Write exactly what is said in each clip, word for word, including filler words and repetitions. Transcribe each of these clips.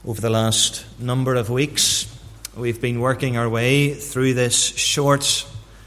Over the last number of weeks, we've been working our way through this short,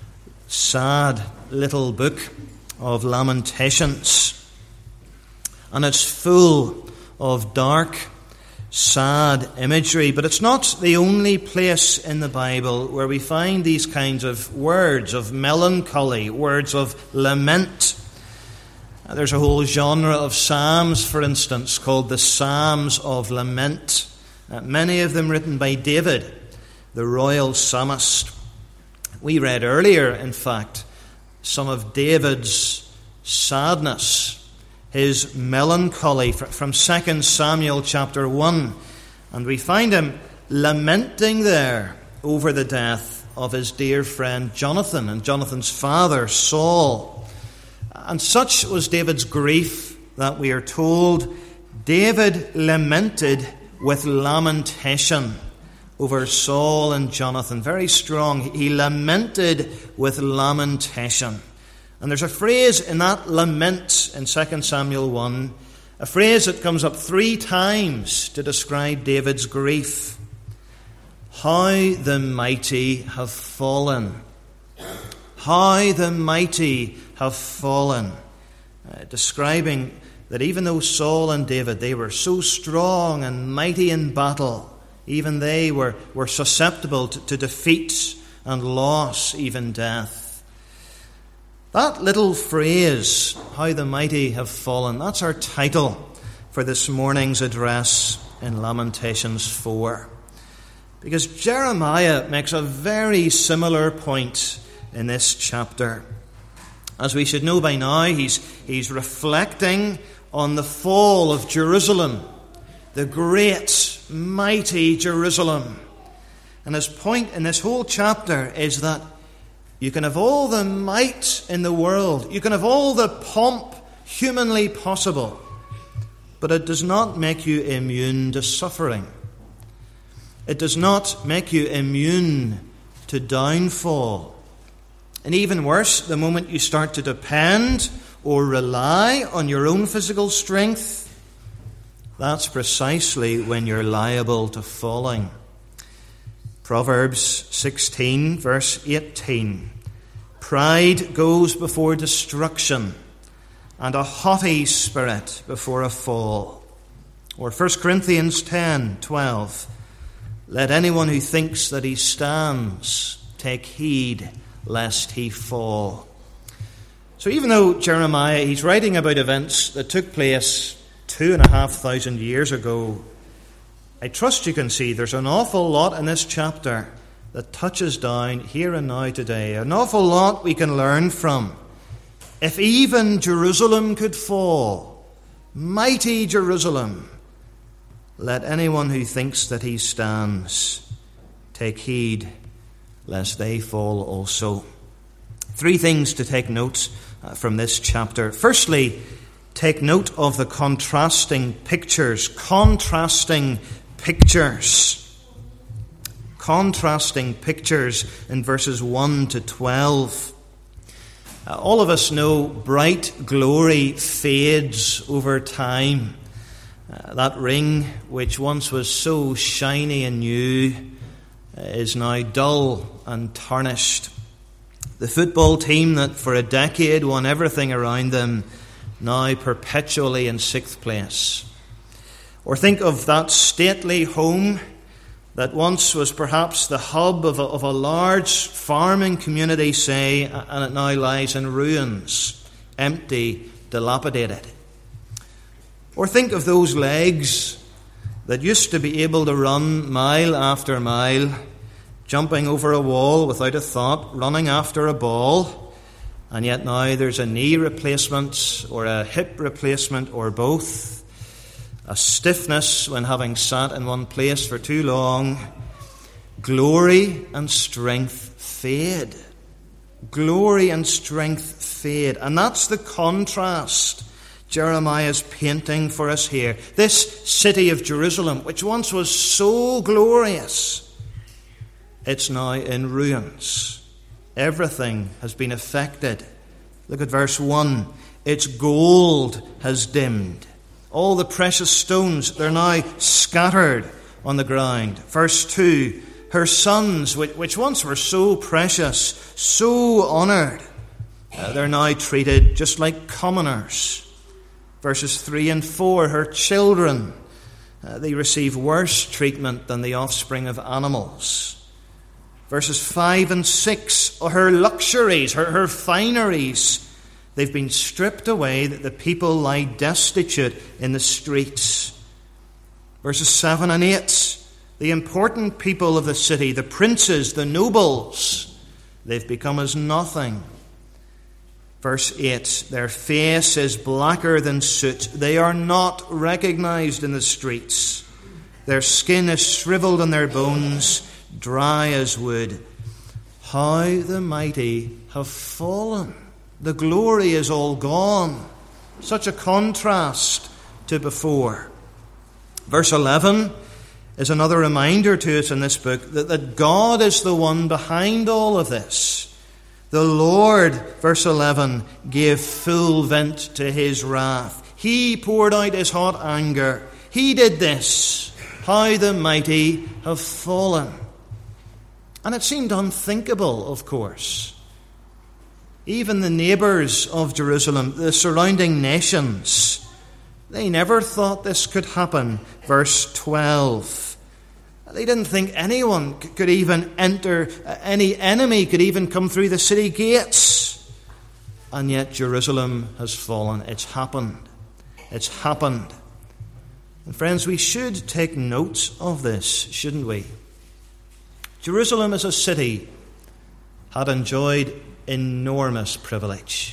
sad little book of Lamentations. And it's full of dark, sad imagery, but it's not the only place in the Bible where we find these kinds of words of melancholy, words of lament. There's a whole genre of psalms, for instance, called the Psalms of Lament. Uh, many of them written by David, the royal psalmist. We read earlier, in fact, some of David's sadness, his melancholy from Second Samuel chapter one. And we find him lamenting there over the death of his dear friend Jonathan and Jonathan's father, Saul. And such was David's grief that we are told David lamented with lamentation over Saul and Jonathan. Very strong. He lamented with lamentation. And there's a phrase in that lament in Second Samuel one, a phrase that comes up three times to describe David's grief. How the mighty have fallen. How the mighty have fallen. Uh, describing that even though Saul and David, they were so strong and mighty in battle, even they were, were susceptible to, to defeat and loss, even death. That little phrase, how the mighty have fallen, that's our title for this morning's address in Lamentations four. Because Jeremiah makes a very similar point in this chapter. As we should know by now, he's, he's reflecting on the fall of Jerusalem, the great, mighty Jerusalem. And his point in this whole chapter is that you can have all the might in the world, you can have all the pomp humanly possible, but it does not make you immune to suffering. It does not make you immune to downfall. And even worse, the moment you start to depend or rely on your own physical strength, that's precisely when you're liable to falling. Proverbs sixteen, verse eighteen. Pride goes before destruction, and a haughty spirit before a fall. Or First Corinthians ten, twelve. Let anyone who thinks that he stands take heed lest he fall. So even though Jeremiah, he's writing about events that took place two and a half thousand years ago, I trust you can see there's an awful lot in this chapter that touches down here and now today. An awful lot we can learn from. If even Jerusalem could fall, mighty Jerusalem, let anyone who thinks that he stands take heed lest they fall also. Three things to take note uh, from this chapter. Firstly, take note of the contrasting pictures. Contrasting pictures. Contrasting pictures in verses one to twelve. Uh, all of us know bright glory fades over time. Uh, that ring, which once was so shiny and new, is now dull and tarnished. The football team that for a decade won everything around them, now perpetually in sixth place. Or think of that stately home that once was perhaps the hub of a, of a large farming community, say, and it now lies in ruins, empty, dilapidated. Or think of those legs that used to be able to run mile after mile, jumping over a wall without a thought, running after a ball, and yet now there's a knee replacement or a hip replacement or both, a stiffness when having sat in one place for too long. Glory and strength fade. Glory and strength fade. And that's the contrast Jeremiah's painting for us here. This city of Jerusalem, which once was so glorious, it's now in ruins. Everything has been affected. Look at verse one. Its gold has dimmed. All the precious stones, they're now scattered. on the ground. Verse two, her sons, which once were so precious, so honoured, uh, they're now treated just like commoners. Verses three and four, her children, uh, they receive worse treatment than the offspring of animals. Verses five and six, her luxuries, her, her fineries, they've been stripped away that the people lie destitute in the streets. Verses seven and eight, the important people of the city, the princes, the nobles, they've become as nothing. Verse eight, their face is blacker than soot. They are not recognized in the streets. Their skin is shriveled and their bones dry as wood. How the mighty have fallen. The glory is all gone. Such a contrast to before. Verse eleven is another reminder to us in this book that, that God is the one behind all of this. The Lord, verse eleven, gave full vent to his wrath. He poured out his hot anger. He did this. How the mighty have fallen. And it seemed unthinkable, of course. Even the neighbours of Jerusalem, the surrounding nations, they never thought this could happen. Verse twelve. They didn't think anyone could even enter, any enemy could even come through the city gates. And yet Jerusalem has fallen. It's happened. It's happened. And friends, we should take note of this, shouldn't we? Jerusalem as a city had enjoyed enormous privilege.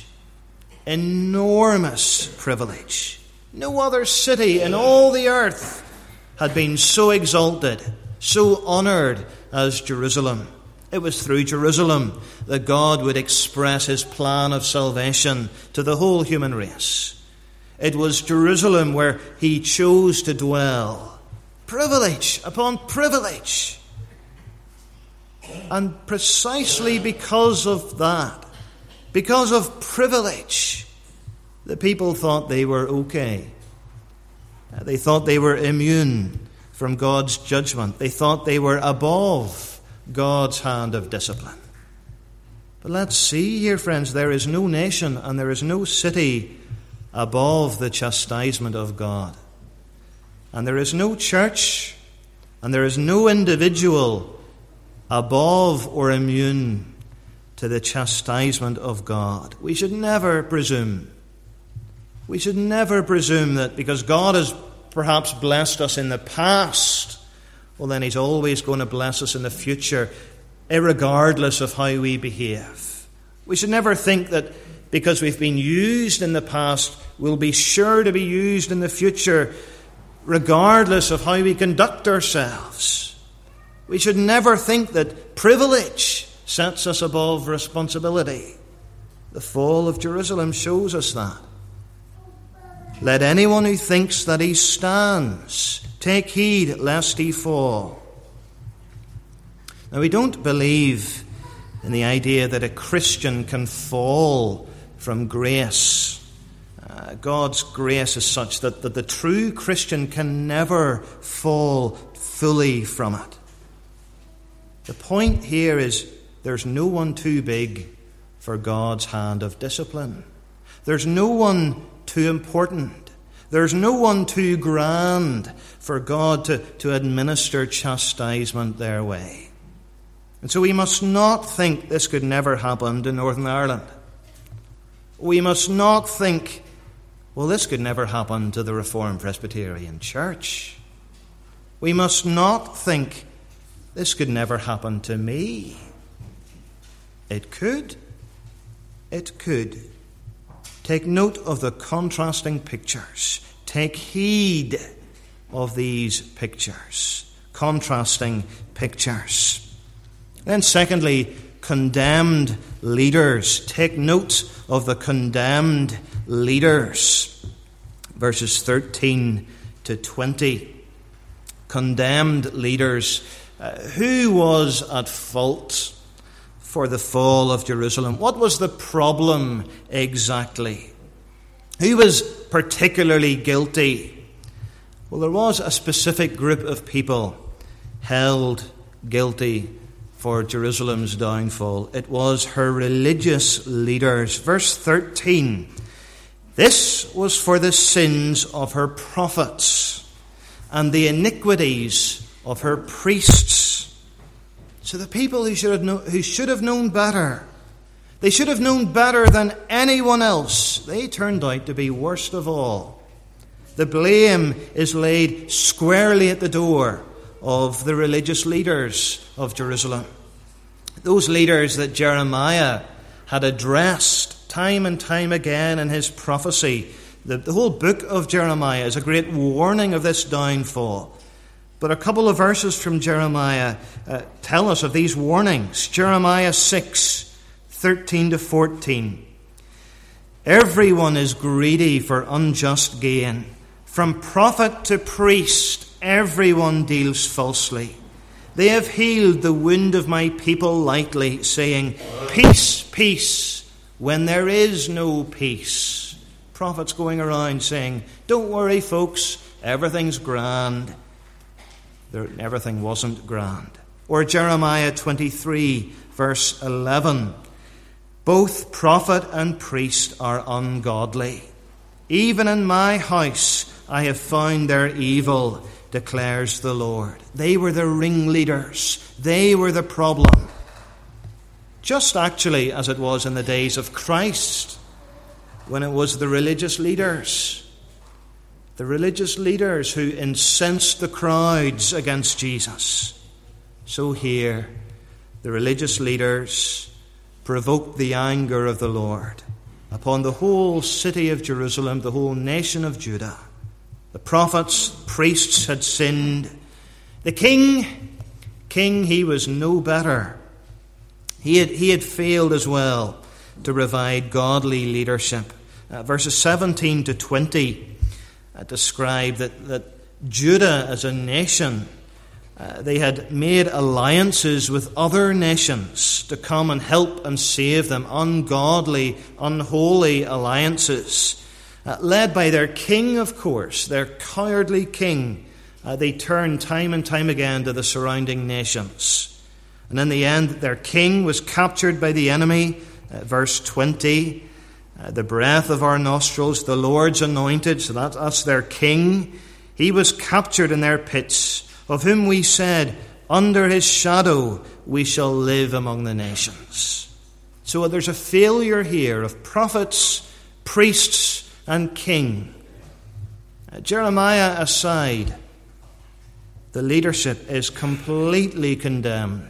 Enormous privilege. No other city in all the earth had been so exalted, so honoured as Jerusalem. It was through Jerusalem that God would express his plan of salvation to the whole human race. It was Jerusalem where he chose to dwell. Privilege upon privilege. And precisely because of that, because of privilege, the people thought they were okay. They thought they were immune from God's judgment. They thought they were above God's hand of discipline. But let's see here, friends, there is no nation and there is no city above the chastisement of God. And there is no church and there is no individual above or immune to the chastisement of God. We should never presume. We should never presume that because God has perhaps blessed us in the past, well then he's always going to bless us in the future, irregardless of how we behave. We should never think that because we've been used in the past, we'll be sure to be used in the future, regardless of how we conduct ourselves. We should never think that privilege sets us above responsibility. The fall of Jerusalem shows us that. Let anyone who thinks that he stands take heed lest he fall. Now, we don't believe in the idea that a Christian can fall from grace. Uh, God's grace is such that, that the true Christian can never fall fully from it. The point here is there's no one too big for God's hand of discipline. There's no one too important. There's no one too grand for God to, to administer chastisement their way. And so we must not think this could never happen to Northern Ireland. We must not think, well, this could never happen to the Reformed Presbyterian Church. We must not think, this could never happen to me. It could. It could. Take note of the contrasting pictures. Take heed of these pictures. Contrasting pictures. Then secondly, condemned leaders. Take note of the condemned leaders. Verses thirteen to twenty. Condemned leaders. Uh, who was at fault for the fall of Jerusalem? What was the problem exactly? Who was particularly guilty? Well, there was a specific group of people held guilty for Jerusalem's downfall. It was her religious leaders. Verse thirteen, this was for the sins of her prophets and the iniquities of her priests. So the people who should have, know, who should have known better, they should have known better than anyone else, they turned out to be worst of all. The blame is laid squarely at the door of the religious leaders of Jerusalem. Those leaders that Jeremiah had addressed time and time again in his prophecy. The, the whole book of Jeremiah is a great warning of this downfall. But a couple of verses from Jeremiah uh, tell us of these warnings. Jeremiah six, thirteen to fourteen. Everyone is greedy for unjust gain. From prophet to priest, everyone deals falsely. They have healed the wound of my people lightly, saying, peace, peace, when there is no peace. Prophets going around saying, don't worry, folks, everything's grand. There, everything wasn't grand. Or Jeremiah twenty-three, verse eleven. Both prophet and priest are ungodly. Even in my house I have found their evil, declares the Lord. They were the ringleaders. They were the problem. Just actually as it was in the days of Christ, when it was the religious leaders. The religious leaders who incensed the crowds against Jesus. So here, the religious leaders provoked the anger of the Lord upon the whole city of Jerusalem, the whole nation of Judah. The prophets, priests had sinned. The king, king, he was no better. He had, he had failed as well to provide godly leadership. Uh, verses seventeen to twenty uh, describe that, that Judah as a nation, uh, they had made alliances with other nations to come and help and save them. Ungodly, unholy alliances. Uh, led by their king, of course, their cowardly king. Uh, they turned time and time again to the surrounding nations. And in the end, their king was captured by the enemy. Uh, verse twenty, uh, the breath of our nostrils, the Lord's anointed, so that, that's their king. He was captured in their pits, of whom we said, under his shadow we shall live among the nations. So there's a failure here of prophets, priests, and king. Uh, Jeremiah aside, the leadership is completely condemned.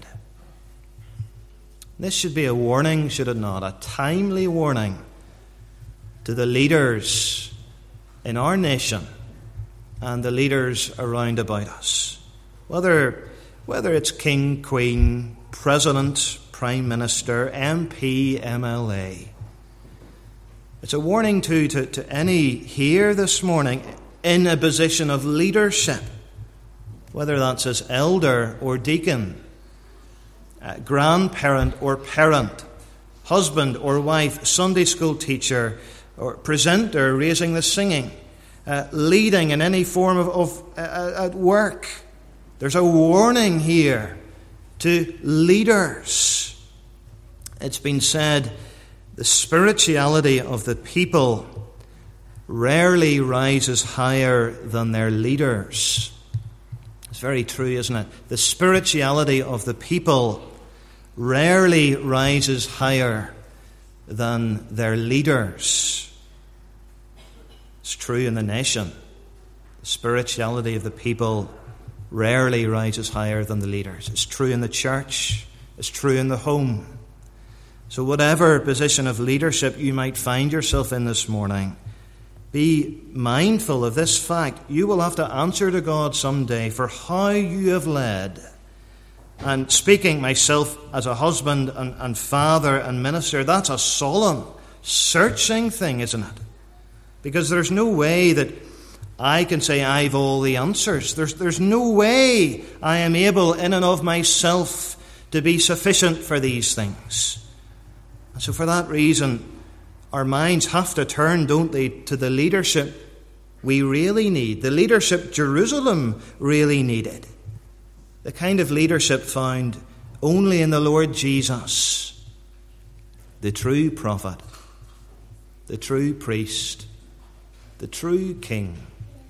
This should be a warning, should it not? A timely warning to the leaders in our nation and the leaders around about us. Whether, whether it's king, queen, president, prime minister, M P, M L A. It's a warning too to, to any here this morning in a position of leadership, whether that's as elder or deacon, uh, grandparent or parent, husband or wife, Sunday school teacher or presenter, raising the singing, uh, leading in any form of, of uh, at work. There's a warning here to leaders. It's been said, the spirituality of the people rarely rises higher than their leaders. It's very true, isn't it? The spirituality of the people rarely rises higher than their leaders. It's true in the nation. The spirituality of the people rarely rises higher than the leaders. It's true in the church. It's true in the home. So whatever position of leadership you might find yourself in this morning, be mindful of this fact. You will have to answer to God someday for how you have led. And speaking myself as a husband and, and father and minister, that's a solemn, searching thing, isn't it? Because there's no way that I can say I've all the answers. There's, there's no way I am able in and of myself to be sufficient for these things. And so for that reason, our minds have to turn, don't they, to the leadership we really need, the leadership Jerusalem really needed, the kind of leadership found only in the Lord Jesus, the true prophet, the true priest, the true king.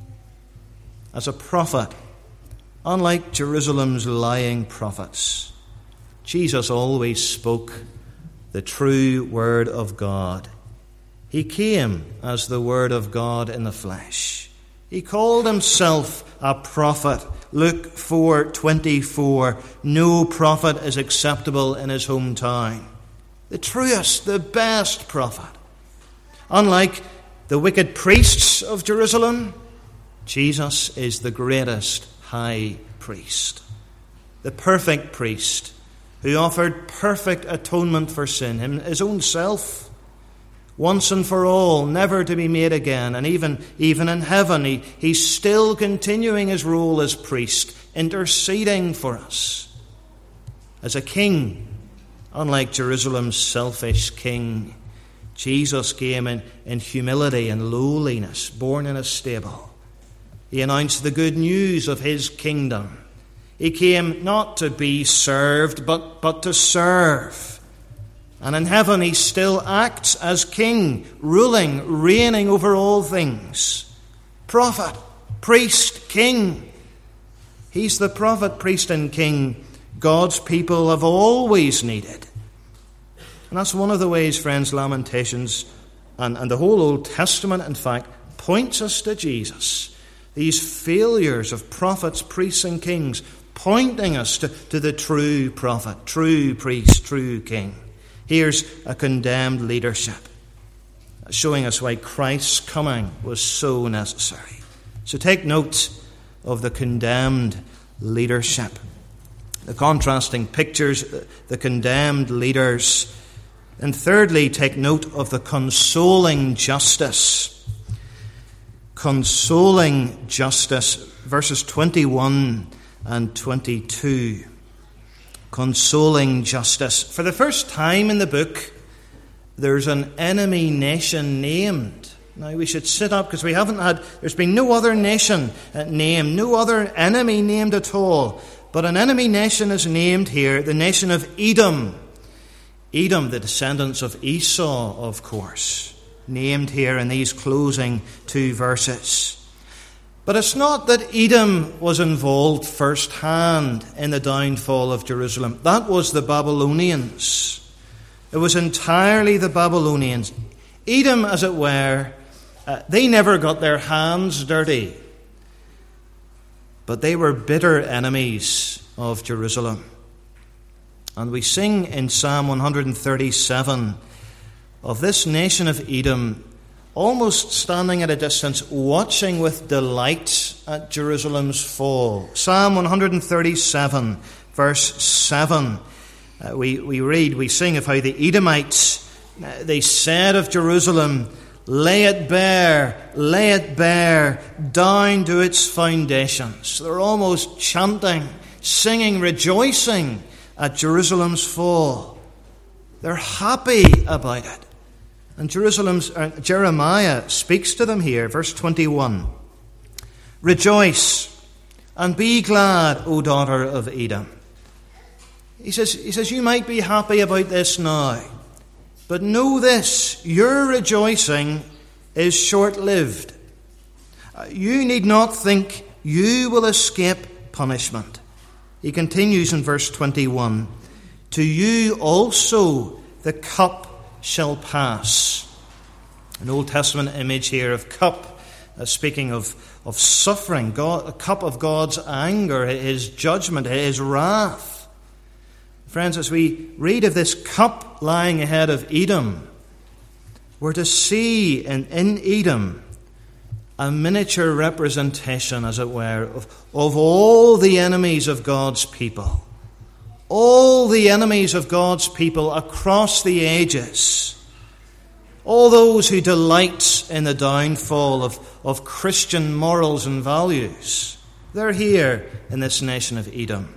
As a prophet, unlike Jerusalem's lying prophets, Jesus always spoke the true word of God. He came as the Word of God in the flesh. He called himself a prophet. Luke four twenty-four. No prophet is acceptable in his hometown. The truest, the best prophet. Unlike the wicked priests of Jerusalem, Jesus is the greatest high priest. The perfect priest who offered perfect atonement for sin, him, his own self, once and for all, never to be made again. And even, even in heaven, he, he's still continuing his role as priest, interceding for us. As a king, unlike Jerusalem's selfish king, Jesus came in, in humility and lowliness, born in a stable. He announced the good news of his kingdom. He came not to be served, but, but to serve. And in heaven he still acts as king, ruling, reigning over all things. Prophet, priest, king. He's the prophet, priest, and king God's people have always needed. And that's one of the ways, friends, Lamentations and, and the whole Old Testament, in fact, points us to Jesus. These failures of prophets, priests, and kings, pointing us to, to the true prophet, true priest, true king. Here's a condemned leadership, showing us why Christ's coming was so necessary. So take note of the condemned leadership, the contrasting pictures, the condemned leaders. And thirdly, take note of the consoling justice. Consoling justice, verses twenty-one and twenty-two. Consoling justice. For the first time in the book, there's an enemy nation named. Now we should sit up because we haven't had, there's been no other nation named, no other enemy named at all. But an enemy nation is named here, the nation of Edom. Edom, the descendants of Esau, of course, named here in these closing two verses. But it's not that Edom was involved firsthand in the downfall of Jerusalem. That was the Babylonians. It was entirely the Babylonians. Edom, as it were, uh, they never got their hands dirty. But they were bitter enemies of Jerusalem. And we sing in Psalm one thirty-seven of this nation of Edom almost standing at a distance, watching with delight at Jerusalem's fall. Psalm one thirty-seven, verse seven. Uh, we, we read, we sing of how the Edomites, uh, they said of Jerusalem, lay it bare, lay it bare, down to its foundations. They're almost chanting, singing, rejoicing at Jerusalem's fall. They're happy about it. And Jerusalem's uh, Jeremiah speaks to them here, verse twenty-one. Rejoice and be glad, O daughter of Edom. He says, he says, you might be happy about this now, but know this, your rejoicing is short-lived. Uh, you need not think you will escape punishment. He continues in verse twenty-one. To you also the cup shall pass. An Old Testament image here of cup, uh, speaking of, of suffering, God, a cup of God's anger, his judgment, his wrath. Friends, as we read of this cup lying ahead of Edom, we're to see in, in Edom a miniature representation, as it were, of, of all the enemies of God's people. All the enemies of God's people across the ages. All those who delight in the downfall of, of Christian morals and values. They're here in this nation of Edom.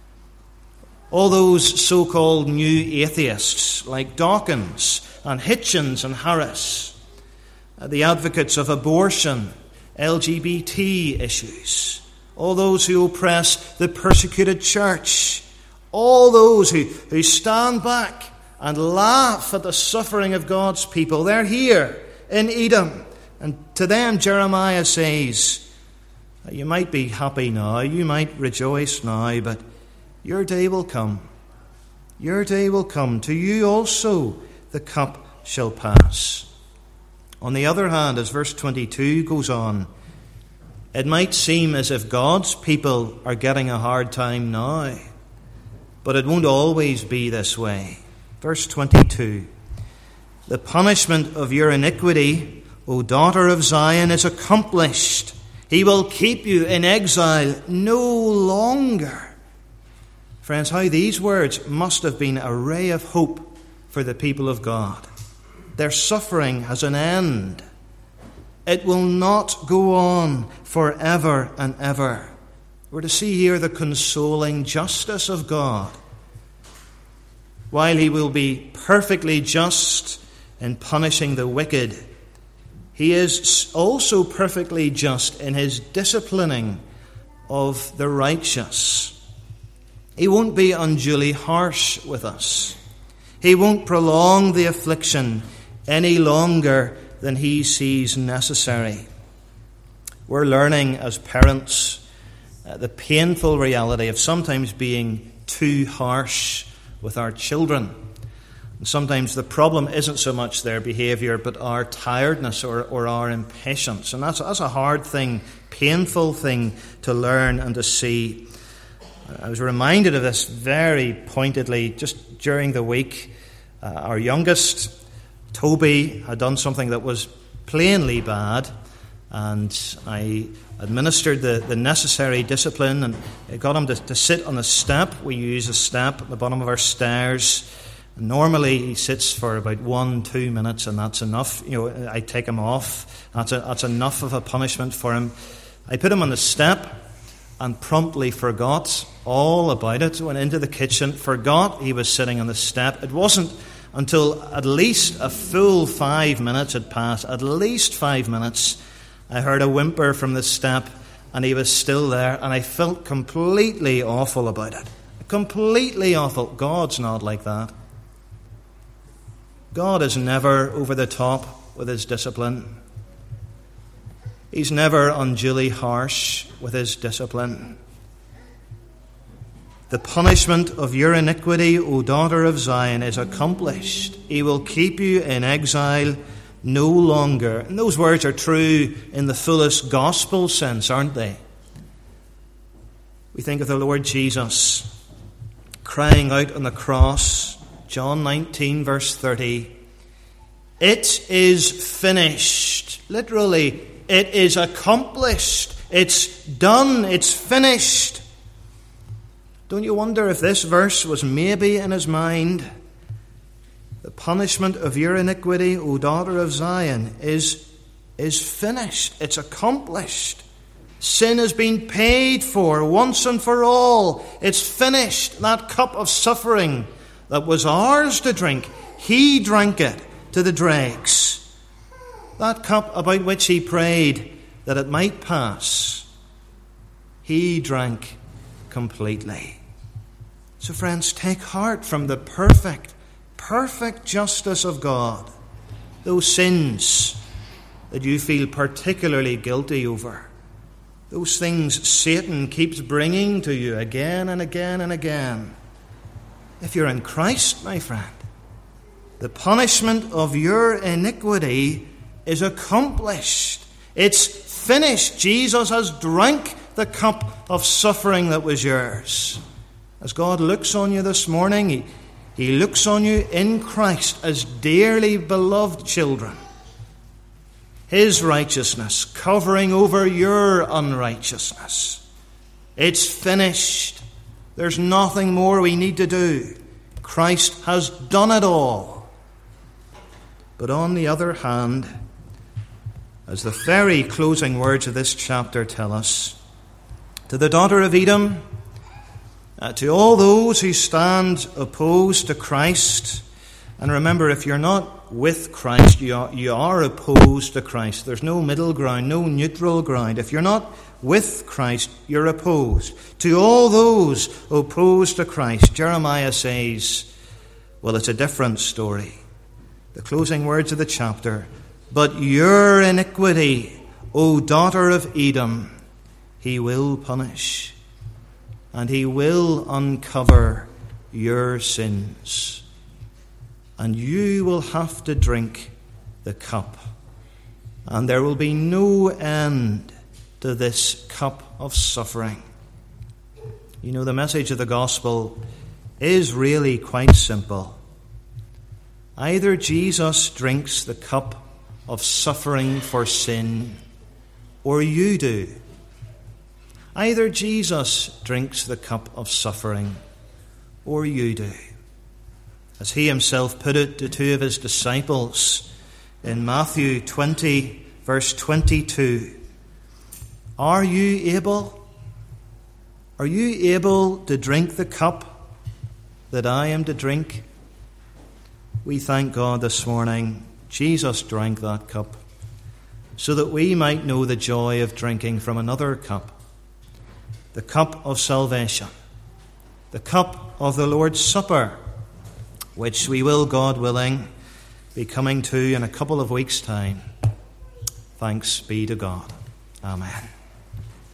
All those so-called new atheists like Dawkins and Hitchens and Harris. The advocates of abortion L G B T issues, all those who oppress the persecuted church, all those who, who stand back and laugh at the suffering of God's people. They're here in Edom. And to them, Jeremiah says, you might be happy now, you might rejoice now, but your day will come. Your day will come. To you also the cup shall pass. On the other hand, as verse twenty-two goes on, it might seem as if God's people are getting a hard time now, but it won't always be this way. Verse twenty-two, the punishment of your iniquity, O daughter of Zion, is accomplished. He will keep you in exile no longer. Friends, how these words must have been a ray of hope for the people of God. Their suffering has an end. It will not go on forever and ever. We're to see here the consoling justice of God. While he will be perfectly just in punishing the wicked, he is also perfectly just in his disciplining of the righteous. He won't be unduly harsh with us. He won't prolong the affliction any longer than he sees necessary. We're learning as parents uh, the painful reality of sometimes being too harsh with our children. And sometimes the problem isn't so much their behaviour, but our tiredness or, or our impatience. And that's, that's a hard thing, painful thing to learn and to see. I was reminded of this very pointedly just during the week. Uh, our youngest, Toby, had done something that was plainly bad, and I administered the, the necessary discipline and got him to, to sit on the step. We use a step at the bottom of our stairs. Normally he sits for about one, two minutes, and that's enough. You know, I take him off. That's a, that's enough of a punishment for him. I put him on the step and promptly forgot all about it. Went into the kitchen, forgot he was sitting on the step. It wasn't until at least a full five minutes had passed, at least five minutes, I heard a whimper from the step, and he was still there, and I felt completely awful about it. Completely awful. God's not like that. God is never over the top with his discipline. He's never unduly harsh with his discipline. The punishment of your iniquity, O daughter of Zion, is accomplished. He will keep you in exile no longer. And those words are true in the fullest gospel sense, aren't they? We think of the Lord Jesus crying out on the cross, John nineteen, verse thirty, "It is finished." Literally, it is accomplished. It's done. It's finished. Don't you wonder if this verse was maybe in his mind? The punishment of your iniquity, O daughter of Zion, is, is finished. It's accomplished. Sin has been paid for once and for all. It's finished. That cup of suffering that was ours to drink, he drank it to the dregs. That cup about which he prayed that it might pass, he drank completely. So friends, take heart from the perfect, perfect justice of God. Those sins that you feel particularly guilty over, those things Satan keeps bringing to you again and again and again. If you're in Christ, my friend, the punishment of your iniquity is accomplished. It's finished. Jesus has drank the cup of suffering that was yours. As God looks on you this morning, He, he looks on you in Christ as dearly beloved children. His righteousness covering over your unrighteousness. It's finished. There's nothing more we need to do. Christ has done it all. But on the other hand, as the very closing words of this chapter tell us, to the daughter of Edom, uh, to all those who stand opposed to Christ, And remember, if you're not with Christ, you are, you are opposed to Christ. There's no middle ground, no neutral ground. If you're not with Christ, you're opposed. To all those opposed to Christ, Jeremiah says, well, it's a different story. The closing words of the chapter, but your iniquity, O daughter of Edom, he will punish, and he will uncover your sins. And you will have to drink the cup. And there will be no end to this cup of suffering. You know, the message of the gospel is really quite simple. Either Jesus drinks the cup of suffering for sin, or you do. Either Jesus drinks the cup of suffering, or you do. As he himself put it to two of his disciples in Matthew twenty, verse twenty-two, are you able? Are you able to drink the cup that I am to drink? We thank God this morning Jesus drank that cup so that we might know the joy of drinking from another cup, the cup of salvation, the cup of the Lord's Supper, which we will, God willing, be coming to in a couple of weeks' time. Thanks be to God. Amen.